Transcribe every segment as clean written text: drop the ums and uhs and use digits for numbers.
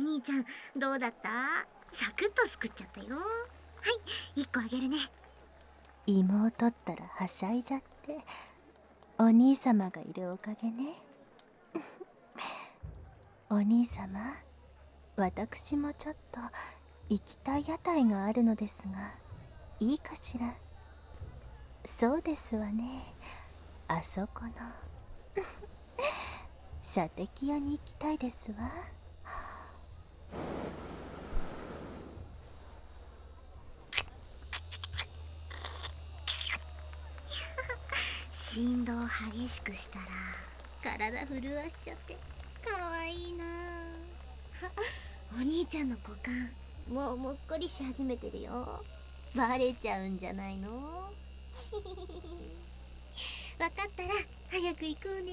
兄ちゃんどうだった？サクッとすくっちゃったよ。はい、1個あげるね。 妹ったらはしゃいじゃって、お兄様がいるおかげね。お兄様、私もちょっと行きたい屋台があるのですが、いいかしら？そうですわね、あそこの射的屋に行きたいですわ。 振動激しくしたら体震わしちゃってかわいいな。お兄ちゃんの股間もうもっこりし始めてるよ。バレちゃうんじゃないの？わかったら早く行こうね。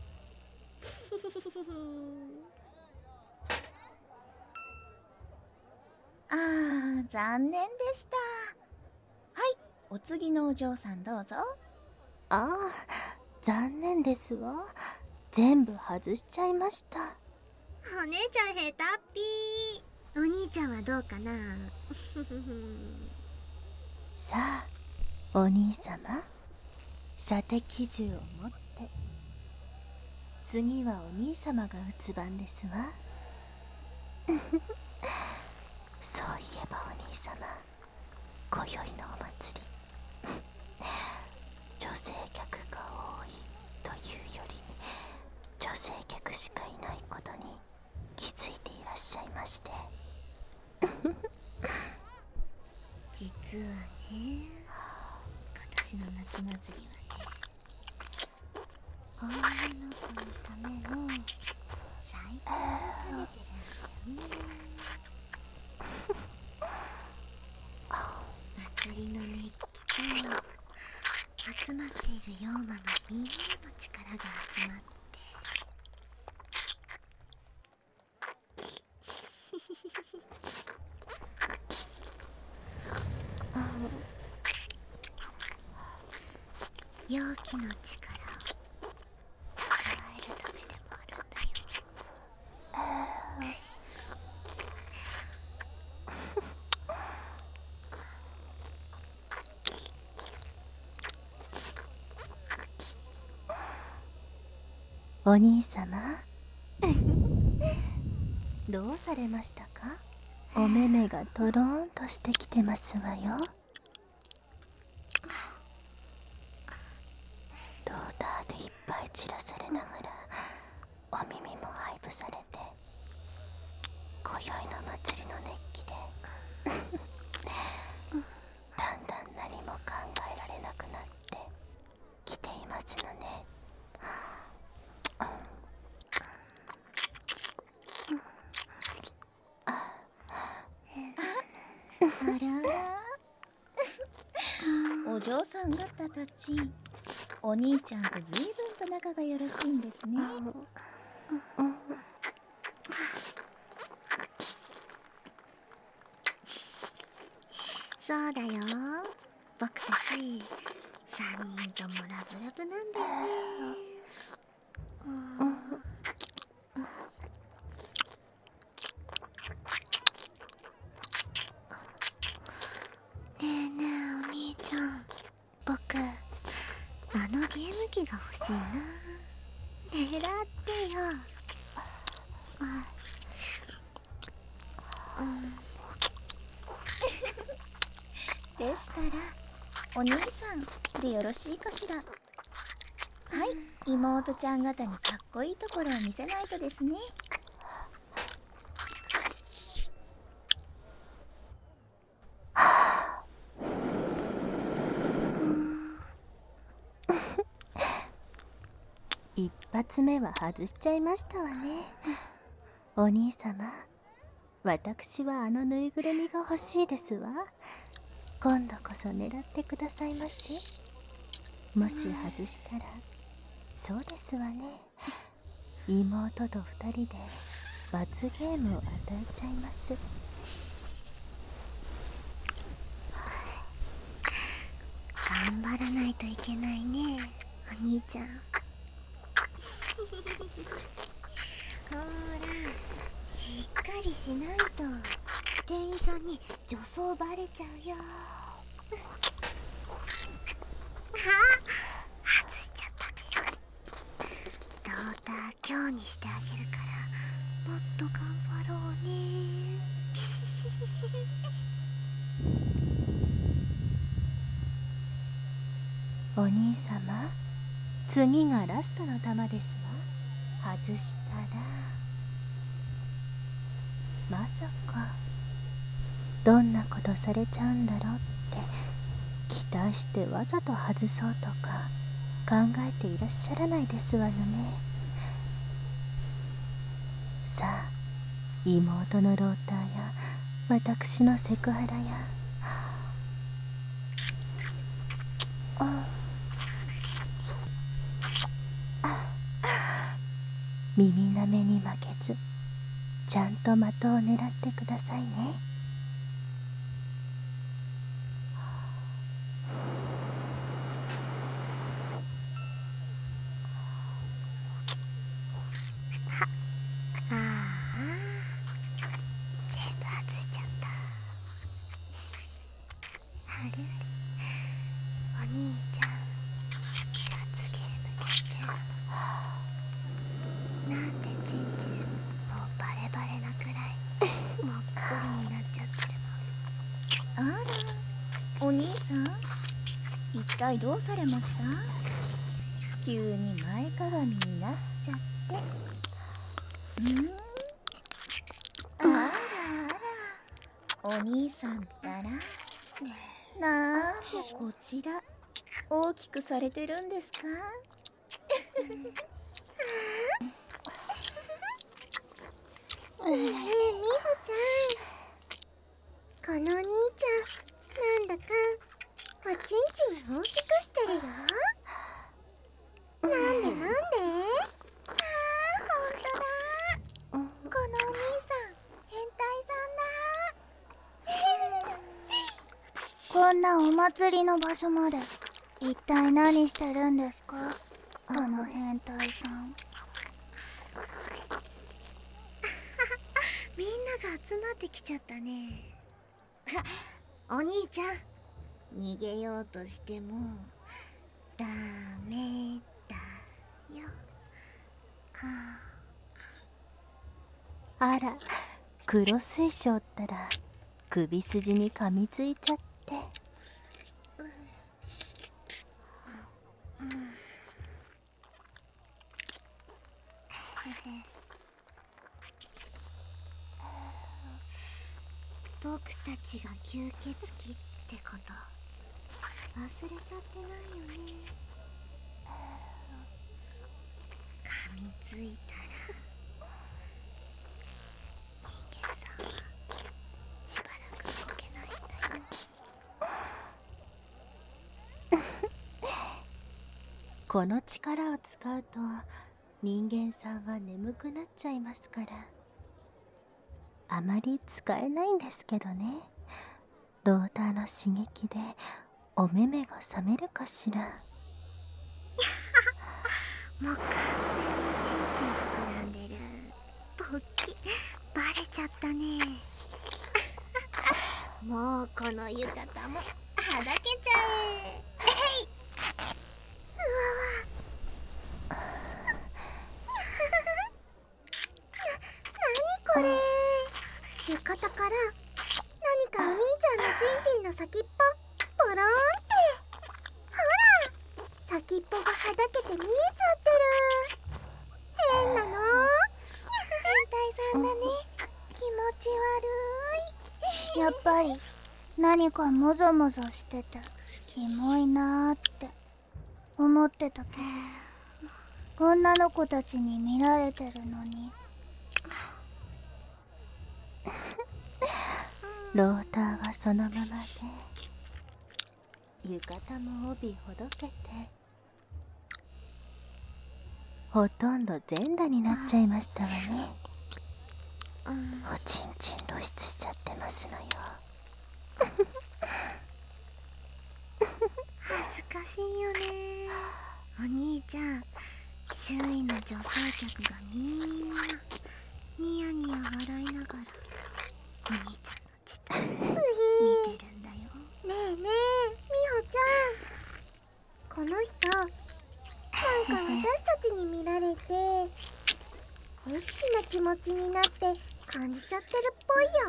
残念でした。はい、お次のお嬢さんどうぞ。 ああ、残念ですわ。全部外しちゃいました。 お姉ちゃんヘタっぴー。お兄ちゃんはどうかな？ さあ、お兄様、射的銃を持って次はお兄様が撃つ番ですわ。そういえばお兄様、今宵のお祭り女性客が多いというより女性客しかいないことに気づいていらっしゃいまして。 実はね、今年の夏祭りはね、女の子のための最高を兼ねてるんだよね。祭りの熱気と集まっている妖魔のみんなの力が集まって陽気の力を加えるためでもあるんだよ。 お兄様どうされましたか？お目目がとろーんとしてきてますわよ。ローターでいっぱい散らされながらお耳も配布されて、今宵の祭りの熱気でだんだん何も考えられなくなってきていますのね。 お嬢さん方たち、お兄ちゃんとずいぶんと仲がよろしいんですね。 そうだよ、僕たち3人ともラブラブなんだよね。ねえねえお兄ちゃん、僕あのゲーム機が欲しいな。狙ってよ。 でしたらお兄さんでよろしいかしら。はい、妹ちゃん方にかっこいいところを見せないとですね。 一発目は外しちゃいましたわね。お兄様、私はあのぬいぐるみが欲しいですわ。今度こそ狙ってくださいまし。もし外したら、そうですわね、妹と二人で罰ゲームを与えちゃいます。 頑張らないといけないね、お兄ちゃん。ほら、しっかりしないと店員さんに女装バレちゃうよ。外しちゃったね。ローター強にしてあげるからもっと頑張ろうね。 お兄様、次がラストの弾ですわ。外したらまさかどんなことされちゃうんだろうって期待してわざと外そうとか考えていらっしゃらないですわよね。さあ、妹のローターや私のセクハラや耳なめに負けずちゃんと的を狙ってくださいね。 ああ、全部外しちゃった。あれあれ、お兄ちゃん罰ゲーム決定なの。なんでちんちんもうバレバレなくらいにもっこりになっちゃってるあら、お兄さん、一体どうされました？急に前かがみになっちゃって。あらあら、お兄さんったらなんでこちら大きくされてるんですか？ の。ねえ、美穂ちゃん、このお兄ちゃんなんだかおちんちん大きくしてるよ。なんでなんで？ああ、ほんとだ。このお兄さん変態さんだ。 こんなお祭りの場所まで一体何してるんですか、この変態さん。 みんなが集まってきちゃったね。お兄ちゃん、逃げようとしてもダメだよ。 あら、黒水晶ったら首筋に噛みついちゃって。 僕たちが吸血鬼ってこと忘れちゃってないよね。噛みついたら人間さんはしばらく動けないんだよ。 この力を使うと人間さんは眠くなっちゃいますからあまり使えないんですけどね。ローターの刺激でお目目が覚めるかしら。 もう完全にチンチン膨らんでる。ポッキバレちゃったね。もうこの浴衣もはだけちゃえ。これ浴衣から何かお兄ちゃんのチンチンの先っぽポローンって。ほら、先っぽがはだけて見えちゃってる。変なの。変態さんだね。気持ち悪い。 やっぱり何かもぞもぞしててキモいなーって思ってたけど、女の子たちに見られてるのに。 ローターはそのままで浴衣も帯ほどけてほとんど全裸になっちゃいましたわね。おちんちん露出しちゃってますのよ。 恥ずかしいよね。お兄ちゃん、周囲の女装客がみんなニヤニヤ笑いながらッチな気持ちになって感じちゃってるっぽいよ。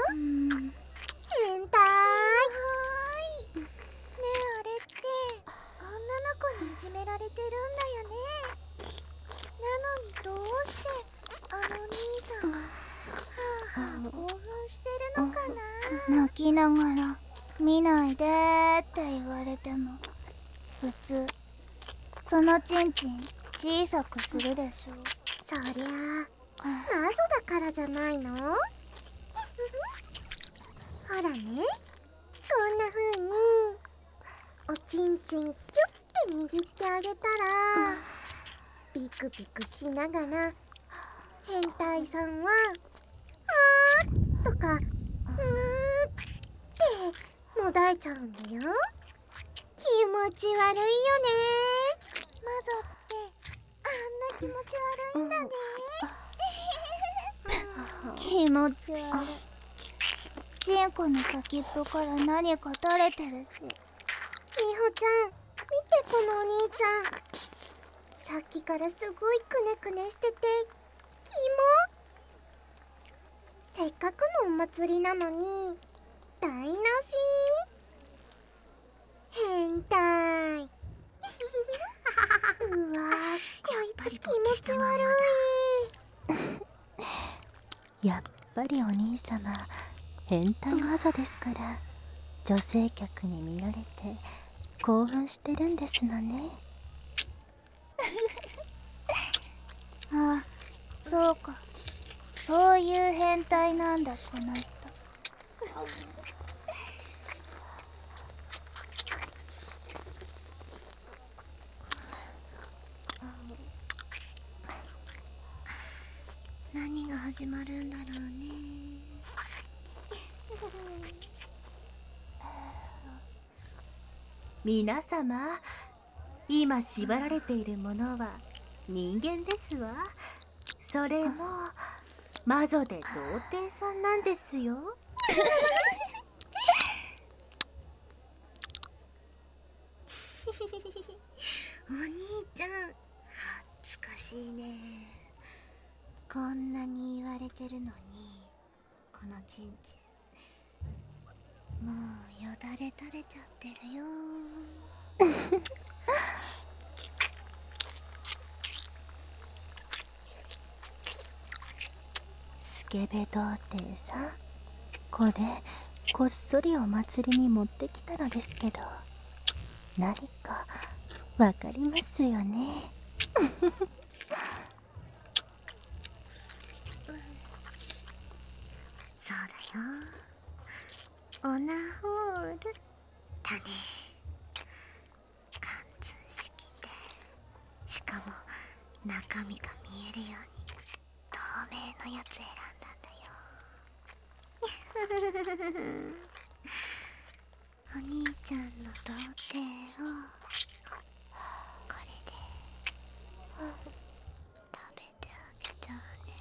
変態。ねえ、あれって女の子にいじめられてるんだよね。なのにどうしてあの兄さんはあはあ興奮してるのかな。 泣きながら見ないでーって言われても普通そのチンチン小さくするでしょ。 そりゃあ謎だからじゃないの。ほらね、こんな風におちんちんキュッて握ってあげたらビクビクしながら変態さんはあーとかうーってもだえちゃうんだよ。気持ち悪いよね。魔女ってあんな気持ち悪いんだね。 気持ち悪い。チンコの先っぽから何か垂れてるし。 みほちゃん、見てこのお兄ちゃん。さっきからすごいくねくねしててキモ。せっかくのお祭りなのに台無し。変態。うわー、こいつ気持ち悪い。 やっぱりお兄様変態魔女ですから、女性客に見られて興奮してるんですのね。 あ、そうか。そういう変態なんだこの人。 何が始まるんだろうね。 皆様、今縛られているものは人間ですわ。それも魔女で童貞さんなんですよ。 お兄ちゃん、恥ずかしいね。こんなに言われてるのに、このちんちんもうよだれ垂れちゃってるよ。 スケベ童貞さん、これこっそりお祭りに持ってきたのですけど、何かわかりますよね。 そうだよ、オナホールだね。貫通式で、しかも中身が見えるように透明のやつ選んだんだよ。お兄ちゃんの童貞をこれで食べてあげちゃ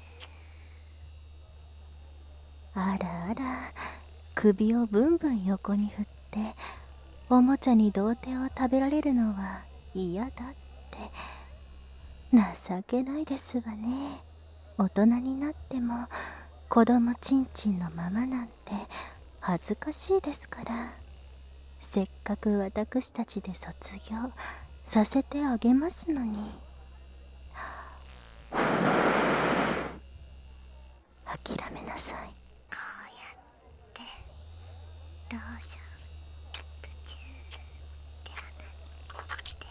うね。 あらあら、首をブンブン横に振っておもちゃに童貞を食べられるのは嫌だって情けないですわね。大人になっても子供ちんちんのままなんて恥ずかしいですから、せっかく私たちで卒業させてあげますのに。諦めなさい。 こうやってローションプチューって鼻に入れて。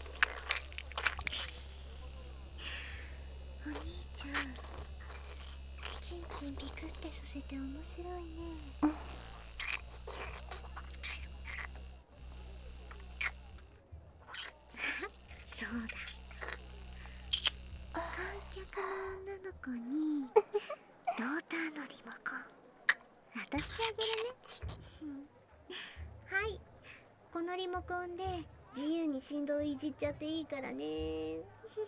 お兄ちゃん、ちんちんビクってさせて面白いね。そうだ、観客の女の子にローターのリモコン渡してあげるね。はい、このリモコンで自由に振動いじっちゃっていいからね。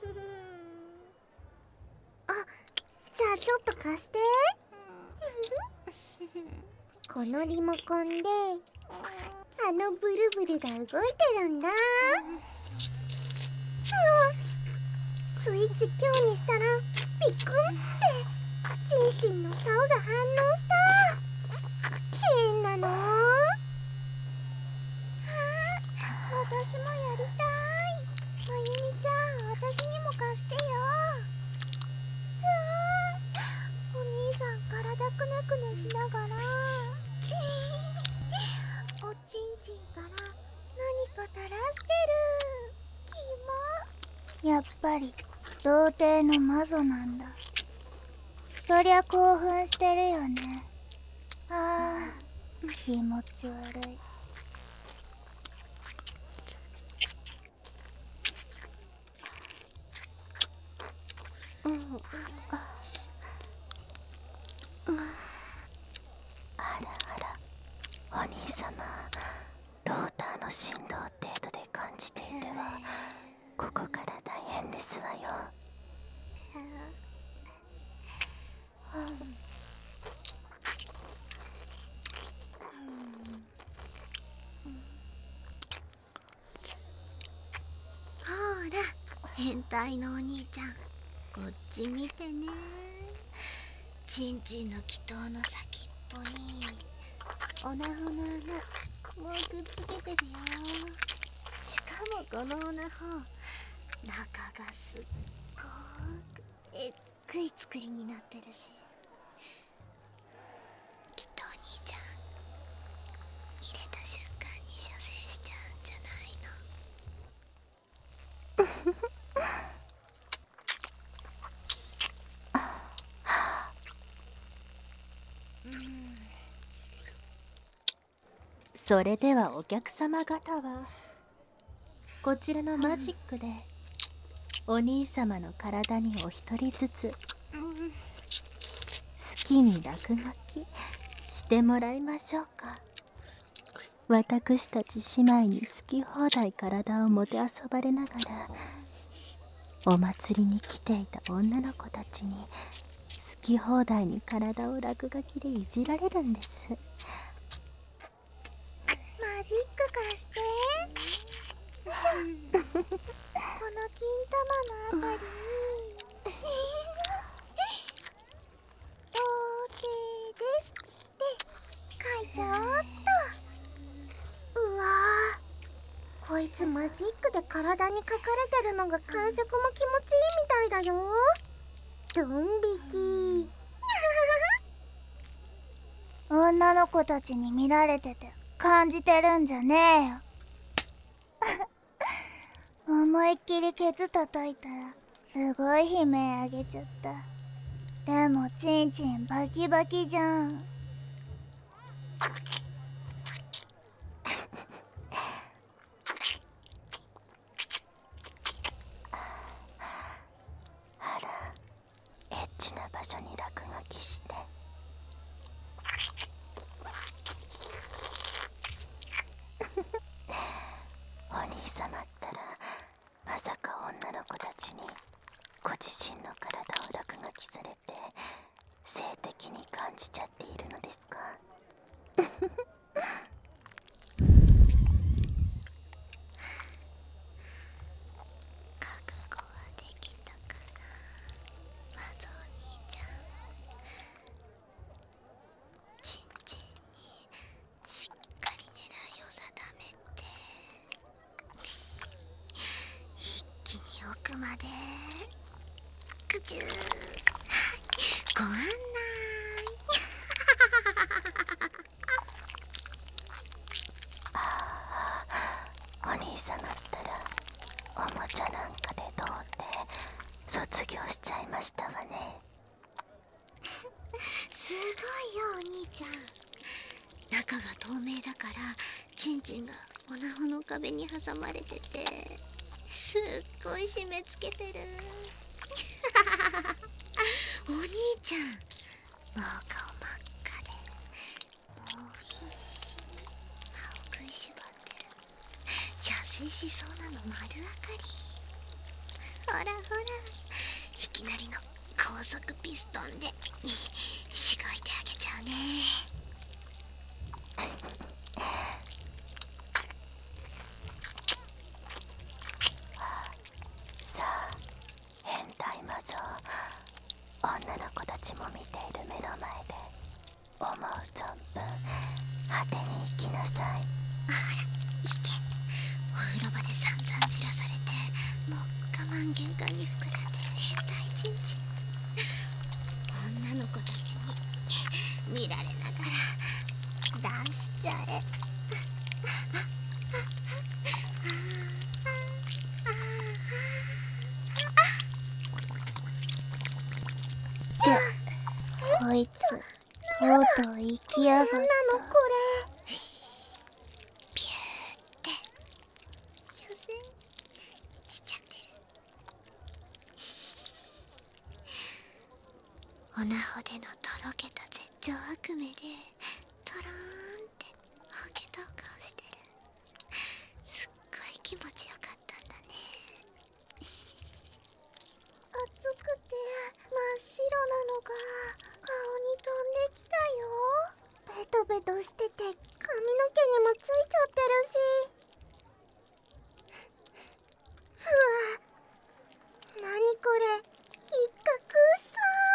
あ、じゃあちょっと貸して。このリモコンであのブルブルが動いてるんだ。 スイッチ強にしたらピクンってチンチンの竿が反応した。変なの。私もやりたい。まゆみちゃん、私にも貸してよ。お兄さん体くねくねしながらおちんちんから何か垂らしてる。キモ。やっぱり童貞の魔女なんだ。そりゃ興奮してるよね。あー、気持ち悪い。 お兄様、ローターの振動程度で感じていてはここから大変ですわよ。 ほら、変態のお兄ちゃん、こっち見てね。ちんちんの気筒の先っぽにオナホの穴もうくっつけてるよ。しかもこのオナホ、中がすっごくえっくい作りになってるし、きっとお兄ちゃん入れた瞬間に射精しちゃうんじゃないの。 それではお客様方はこちらのマジックでお兄様の体にお一人ずつ好きに落書きしてもらいましょうか。私たち姉妹に好き放題体をもてあそばれながらお祭りに来ていた女の子たちに好き放題に体を落書きでいじられるんです。 マジック貸して。よいしょ。この金玉のあたりに童貞ですって書いちゃおうっと。うわー、こいつマジックで体に書かれてるのが感触も気持ちいいみたいだよ。ドン引き。女の子たちに見られてて感じてるんじゃねえよ。思いっきりケツ叩いたらすごい悲鳴あげちゃった。でもチンチンバキバキじゃん。 エッチな場所に落書きしてお兄様ったらまさか女の子たちにご自身の体を落書きされて性的に感じちゃっているのですか？ 覚悟はできたかな、まずお兄ちゃん。ちんちんにしっかり狙いを定めて一気に奥までくちゅーご案内。 お兄様ったらおもちゃなんかで童貞卒業しちゃいましたわね。 すごいよお兄ちゃん。中が透明だからチンチンがオナホの壁に挟まれててすっごい締め付けてる。お兄ちゃん、もう顔真っ赤でもう必死に歯を食いしばってる。射精しそうなの丸分かり。ほらほら、いきなりの高速ピストンでしごいてあげちゃうね。 さあ変女の子たちも見ている目の前で思う存分果てに行きなさい。 行け。お風呂場で散々じらされて、もう我慢玄関に膨らんでる変態ちんちん。女の子たちに見られながら出しちゃえ。 こいつとうとう生きやがった。 ピューって射精しちゃってる。オナホでのとろけた絶頂悪夢でトローンってハゲた顔してる。すっごい気持ちよかったんだね。 熱くて真っ白なのが顔に飛んできたよ。ベトベトしてて髪の毛にもついちゃってるし。うわ、なにこれ、引っかくさ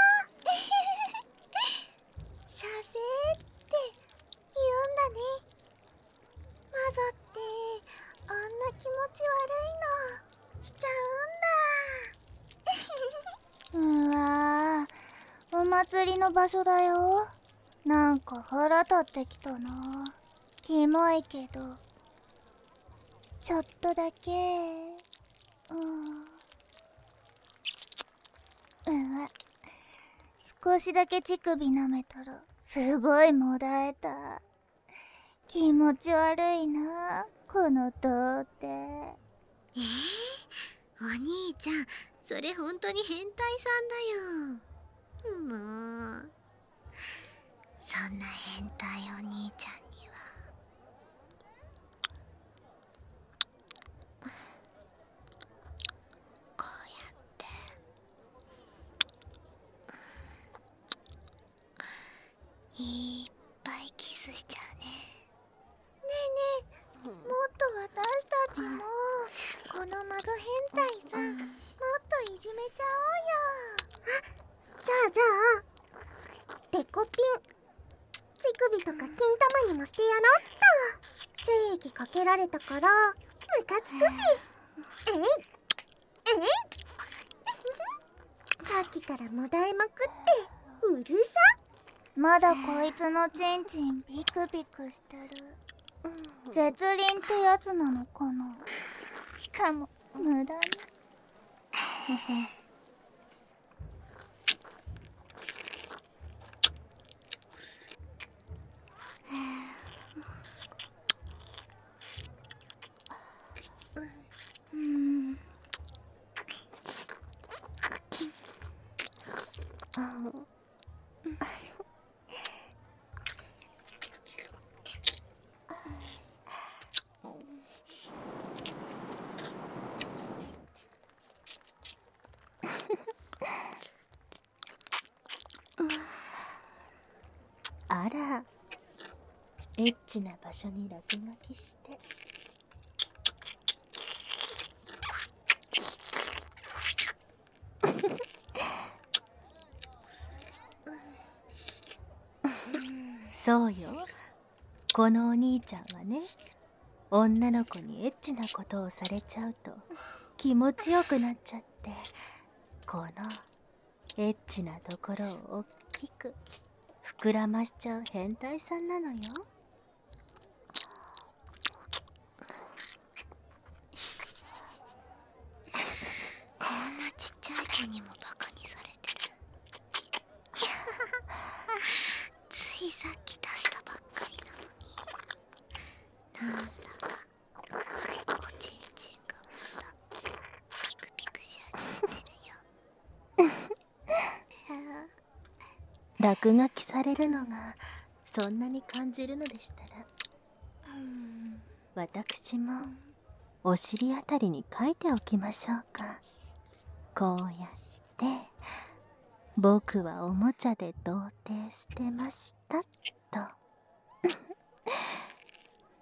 射精って言うんだね。マゾってあんな気持ち悪いのしちゃうんだ。うわー、お祭りの場所だよ。なんか腹立ってきたな。キモいけどちょっとだけうわ、少しだけ乳首舐めたらすごいもだえた。気持ち悪いな、この童貞。 お兄ちゃん、それ本当に変態さんだよ。もうそんな変態お兄ちゃんにはこうやっていっぱいキスしちゃうね。 ねえねえ、もっと私たちもこのマゾ変態さんもっといじめちゃおうよ。じゃあデコピン乳首とか金玉にもしてやろっと。精液かけられたからムカつくし。えいえいさっきからもだえまくってうるさ。まだこいつのチンチンビクビクしてる。絶倫ってやつなのかな。しかも無駄に。 あら、エッチな場所に落書きしてそうよ、このお兄ちゃんはね、女の子にエッチなことをされちゃうと気持ちよくなっちゃって、このエッチなところを大きく膨らましちゃう変態さんなのよ。 こんなちっちゃい子にもバカにされてる。ついさっき出したばっかりなのに、なんだかおちんちんがまたピクピクし始めてるよ。 落書きされるのがそんなに感じるのでしたら、私もお尻あたりに書いておきましょうか。こうやって僕はおもちゃで童貞捨てましたと。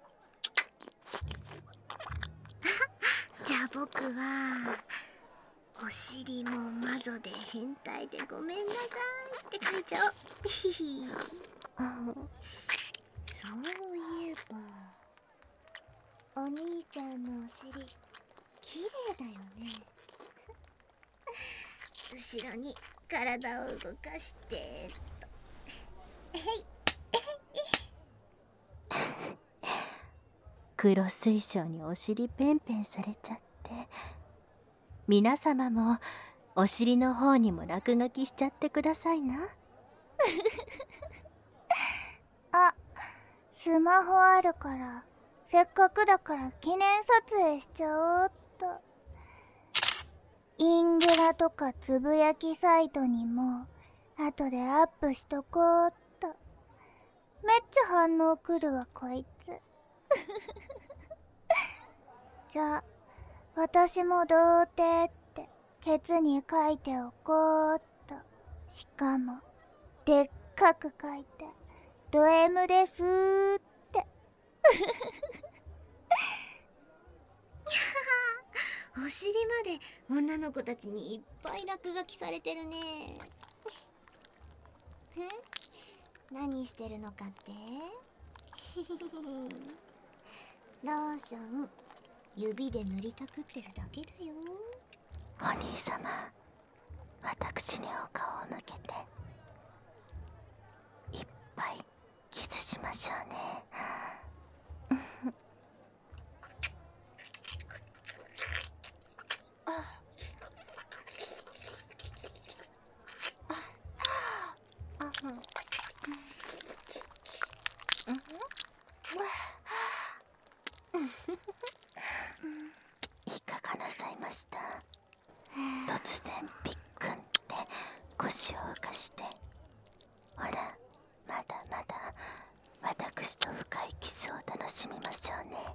じゃあ僕はお尻もマゾで変態でごめんなさいって書いちゃおう。ひひ。そういえばお兄ちゃんのお尻綺麗だよね。後ろに体を動かしてと。えい黒水晶にお尻ペンペンされちゃって、皆様もお尻の方にも落書きしちゃってくださいな。 あ、スマホあるからせっかくだから記念撮影しちゃおうっと。イングラとかつぶやきサイトにも後でアップしとこうっと。めっちゃ反応くるわこいつ。じゃあ私も童貞ってケツに書いておこうっと。しかもでっかく書いてド M ですーって。 お尻まで女の子たちにいっぱい落書きされてるね。何してるのかって？ローション指で塗りたくってるだけだよ。 お兄様、私にお顔を向けていっぱいキスしましょうね。いかがなさいました？突然ピックンって腰を浮かして、ほら、まだまだ私と深いキスを楽しみましょうね。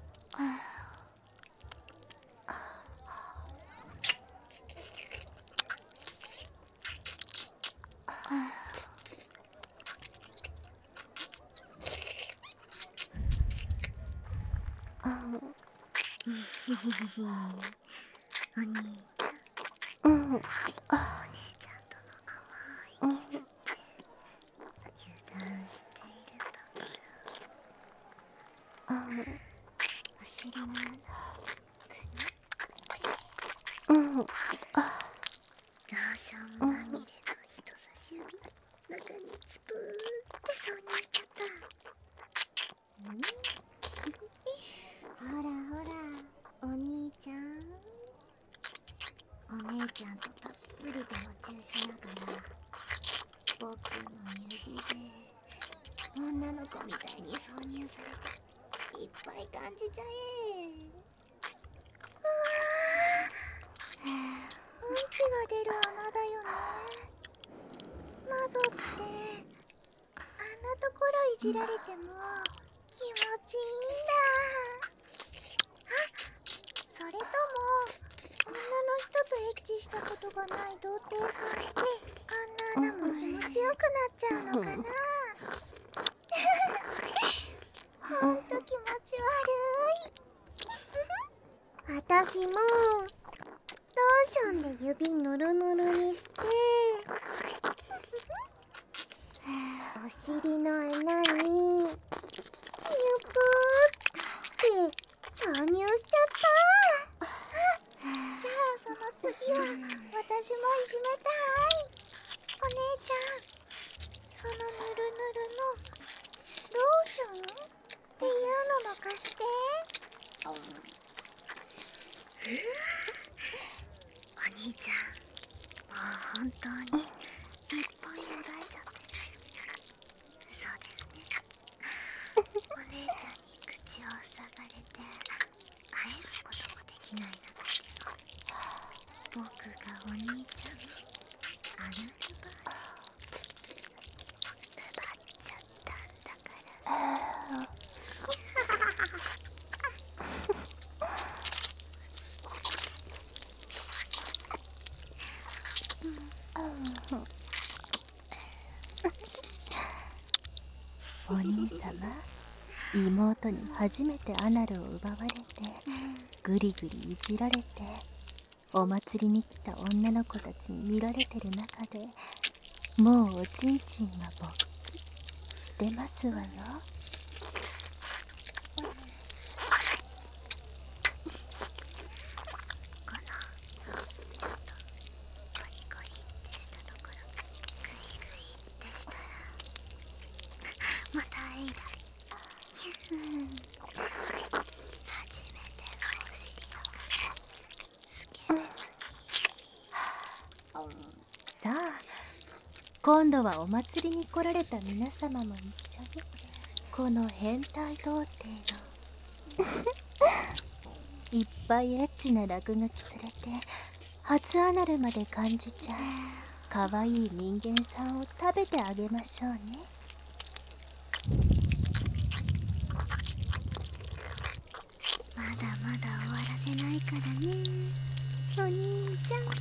ひひひひ。お兄ちゃん、お姉ちゃんとの甘いキスって油断しているところ。お尻の穴ローションまみれの人差し指中にスプーンって挿入しちゃった。ほらほらお兄ちゃん、お姉ちゃんとたっぷりとおチューしながら僕の指で女の子みたいに挿入されていっぱい感じちゃえ。 うんちが出る穴だよね。マゾってあんなところいじられても気持ちいいんだ。あ、それとも女の人とエッチしたことがない童貞さんってあんな穴も気持ちよくなっちゃうのかな。ほんと気持ち悪い。私もローションで指ぬるぬるにしてお尻の穴にニュプーって挿入しちゃった。じゃあその次は私もいじめたい。お姉ちゃん、そのぬるぬるのローションっていうのも貸して。 お兄ちゃん、もう本当にいっぱいもらえちゃってる。そうだよね。お姉ちゃんに口を塞がれて会えることもできない中で僕がお兄ちゃんのアナルバージン奪っちゃったんだからさ。 お兄様、妹に初めてアナルを奪われて、ぐりぐりいじられて、 お祭りに来た女の子たちに見られてる中で、もうおちんちんは勃起してますわよ。 このちょっとゴリゴリってしたところグイグイってしたらまた愛だ。初めてのお尻だからスケベすさあ、今度はお祭りに来られた皆様も一緒にこの変態童貞のいっぱいエッチな落書きされて初アナルまで感じちゃうかわいい人間さんを食べてあげましょうね。 まだまだ終わらせないからね、お兄ちゃん。